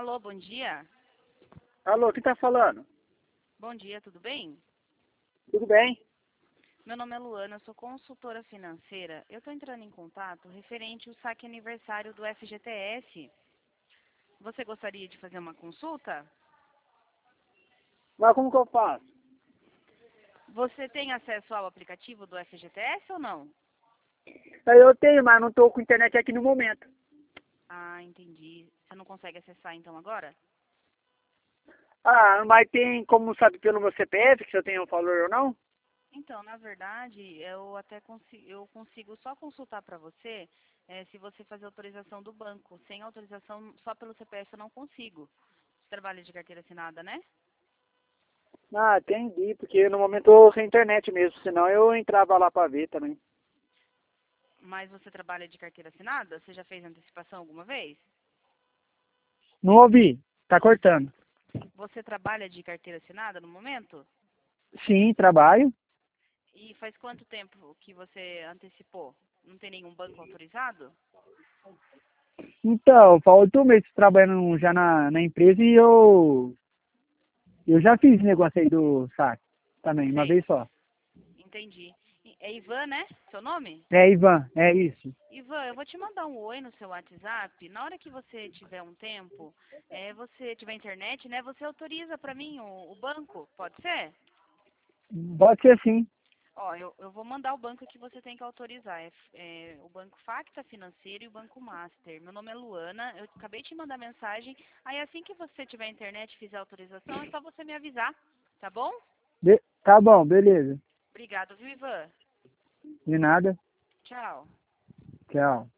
Alô, bom dia. Alô, quem tá falando? Bom dia, tudo bem? Tudo bem? Meu nome é Luana, eu sou consultora financeira. Eu estou entrando em contato referente ao saque aniversário do FGTS. Você gostaria de fazer uma consulta? Mas como que eu faço? Você tem acesso ao aplicativo do FGTS ou não? Eu tenho, mas não tô com internet aqui no momento. Ah, entendi. Você não consegue acessar então agora? Ah, mas tem como saber pelo meu CPF se eu tenho valor ou não? Então, na verdade, eu consigo só consultar para você se você fazer autorização do banco. Sem autorização, só pelo CPF eu não consigo. Você trabalha de carteira assinada, né? Ah, entendi, porque no momento eu tô sem internet mesmo, senão eu entrava lá pra ver também. Mas você trabalha de carteira assinada? Você já fez antecipação alguma vez? Não ouvi, tá cortando. Você trabalha de carteira assinada no momento? Sim, trabalho. E faz quanto tempo que você antecipou? Não tem nenhum banco autorizado? Então, faz 8 meses trabalhando já na empresa e eu já fiz esse negócio aí do saque também, uma Sei, vez só. entendi. É Ivan, né? Seu nome? É, Ivan, é isso. Ivan, eu vou te mandar um oi no seu WhatsApp. Na hora que você tiver um tempo, você tiver internet, né? Você autoriza para mim o banco, pode ser? Pode ser sim. Ó, eu vou mandar o banco que você tem que autorizar. O Banco Facta Financeiro e o Banco Master. Meu nome é Luana, eu acabei de te mandar mensagem. Aí assim que você tiver internet e fizer a autorização, é só você me avisar, tá bom? Tá bom, beleza. Obrigado, viu, Ivan? De nada. Tchau. Tchau.